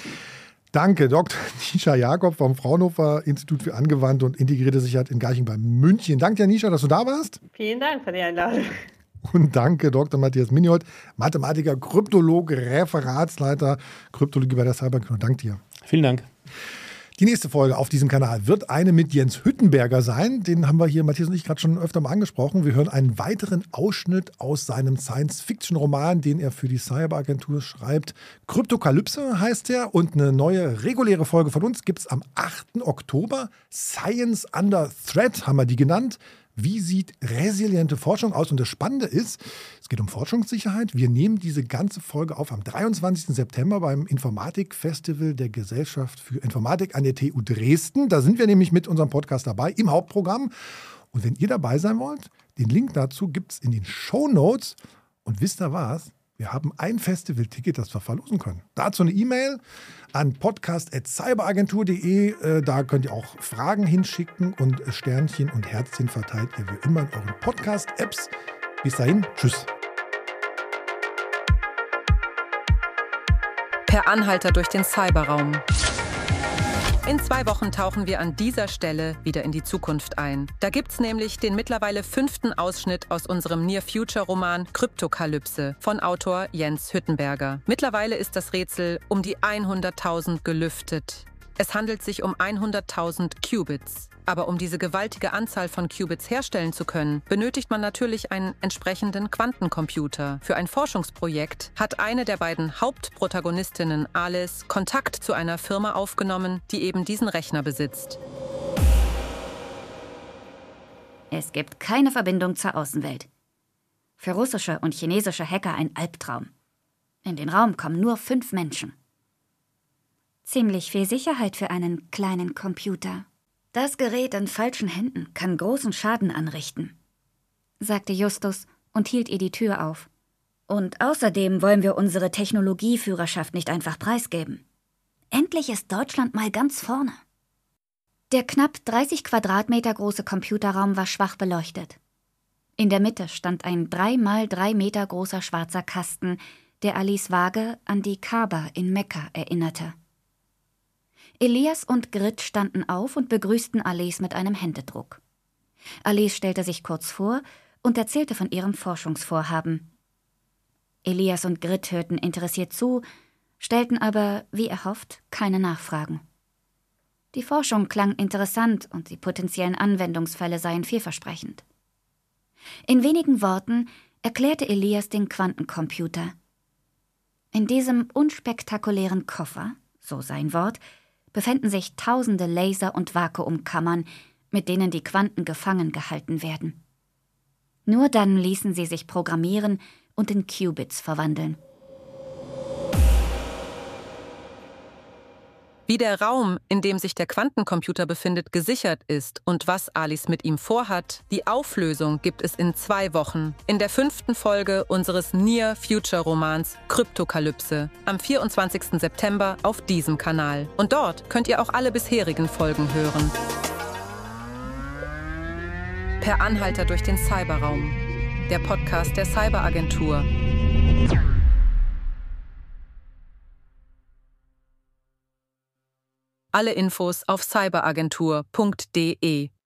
Danke, Dr. Nisha Jakob vom Fraunhofer Institut für angewandte und integrierte Sicherheit in Garching bei München. Danke dir, Nisha, dass du da warst. Vielen Dank für die Einladung. Und danke, Dr. Matthias Miniold, Mathematiker, Kryptologe, Referatsleiter Kryptologie bei der Cyberagentur. Danke dir. Vielen Dank. Die nächste Folge auf diesem Kanal wird eine mit Jens Hüttenberger sein. Den haben wir hier, Matthias und ich, gerade schon öfter mal angesprochen. Wir hören einen weiteren Ausschnitt aus seinem Science-Fiction-Roman, den er für die Cyberagentur schreibt. Kryptokalypse heißt er. Und eine neue reguläre Folge von uns gibt es am 8. Oktober. Science Under Threat haben wir die genannt. Wie sieht resiliente Forschung aus? Und das Spannende ist, es geht um Forschungssicherheit. Wir nehmen diese ganze Folge auf am 23. September beim Informatik-Festival der Gesellschaft für Informatik an der TU Dresden. Da sind wir nämlich mit unserem Podcast dabei im Hauptprogramm. Und wenn ihr dabei sein wollt, den Link dazu gibt es in den Shownotes. Und wisst ihr was? Wir haben ein Festival-Ticket, das wir verlosen können. Dazu eine E-Mail an podcast@cyberagentur.de. Da könnt ihr auch Fragen hinschicken und Sternchen und Herzchen verteilt ihr wie immer in euren Podcast-Apps. Bis dahin, tschüss. Per Anhalter durch den Cyberraum. In 2 Wochen tauchen wir an dieser Stelle wieder in die Zukunft ein. Da gibt's nämlich den mittlerweile 5. Ausschnitt aus unserem Near-Future-Roman Kryptokalypse von Autor Jens Hüttenberger. Mittlerweile ist das Rätsel um die 100.000 gelüftet. Es handelt sich um 100.000 Qubits. Aber um diese gewaltige Anzahl von Qubits herstellen zu können, benötigt man natürlich einen entsprechenden Quantencomputer. Für ein Forschungsprojekt hat eine der beiden Hauptprotagonistinnen, Alice, Kontakt zu einer Firma aufgenommen, die eben diesen Rechner besitzt. Es gibt keine Verbindung zur Außenwelt. Für russische und chinesische Hacker ein Albtraum. In den Raum kommen nur 5 Menschen. Ziemlich viel Sicherheit für einen kleinen Computer. Das Gerät in falschen Händen kann großen Schaden anrichten, sagte Justus und hielt ihr die Tür auf. Und außerdem wollen wir unsere Technologieführerschaft nicht einfach preisgeben. Endlich ist Deutschland mal ganz vorne. Der knapp 30 Quadratmeter große Computerraum war schwach beleuchtet. In der Mitte stand ein 3 mal 3 Meter großer schwarzer Kasten, der Alice vage an die Kaaba in Mekka erinnerte. Elias und Grit standen auf und begrüßten Alice mit einem Händedruck. Alice stellte sich kurz vor und erzählte von ihrem Forschungsvorhaben. Elias und Grit hörten interessiert zu, stellten aber, wie erhofft, keine Nachfragen. Die Forschung klang interessant und die potenziellen Anwendungsfälle seien vielversprechend. In wenigen Worten erklärte Elias den Quantencomputer. In diesem unspektakulären Koffer, so sein Wort, befänden sich tausende Laser- und Vakuumkammern, mit denen die Quanten gefangen gehalten werden. Nur dann ließen sie sich programmieren und in Qubits verwandeln. Wie der Raum, in dem sich der Quantencomputer befindet, gesichert ist und was Alice mit ihm vorhat, die Auflösung gibt es in 2 Wochen, in der 5. Folge unseres Near-Future-Romans Kryptokalypse, am 24. September auf diesem Kanal. Und dort könnt ihr auch alle bisherigen Folgen hören. Per Anhalter durch den Cyberraum, der Podcast der Cyberagentur. Alle Infos auf cyberagentur.de